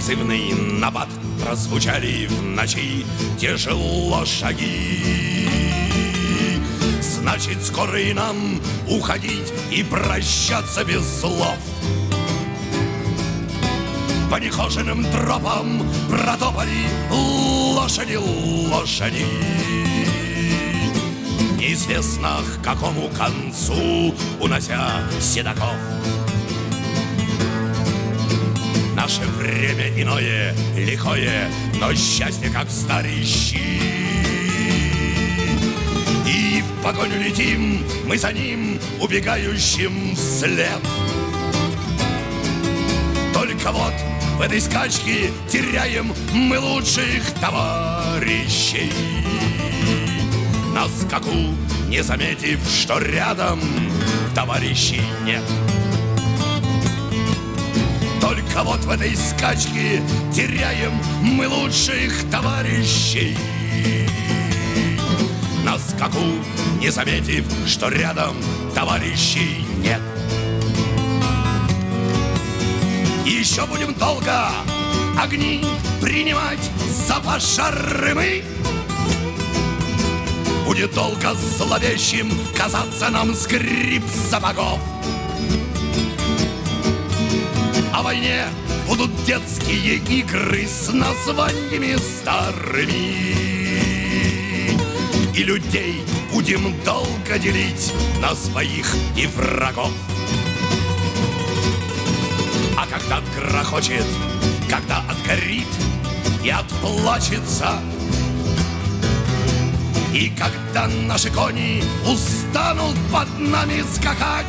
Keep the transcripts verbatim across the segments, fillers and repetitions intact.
призывный набат, прозвучали в ночи тяжело шаги. Значит, скоро и нам уходить и прощаться без слов. По нехоженным тропам протопали лошади, лошади. Неизвестно к какому концу, унося седаков. Наше время иное, лихое, но счастье, как старые щи. И в погоню летим, мы за ним, убегающим вслед. Только вот в этой скачке теряем мы лучших товарищей. На скаку, не заметив, что рядом товарищей нет. Только вот в этой скачке теряем мы лучших товарищей. На скаку, не заметив, что рядом товарищей нет. Еще будем долго огни принимать за пожары мы. Будет долго зловещим казаться нам скрип сапогов. О войне будут детские игры с названиями старыми. И людей будем долго делить на своих и врагов. А когда грохочет, когда отгорит и отплачется, и когда наши кони устанут под нами скакать,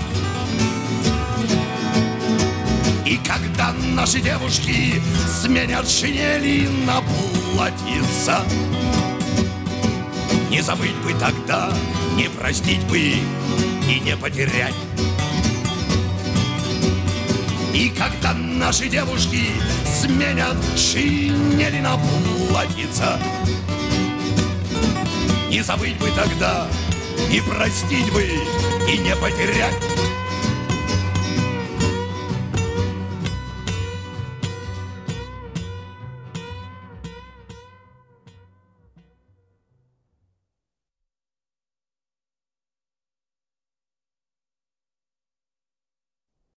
и когда наши девушки сменят шинели на платьица, не забыть бы тогда, не простить бы и не потерять. И когда наши девушки сменят шинели на платьица, не забыть бы тогда, и простить бы, и не потерять.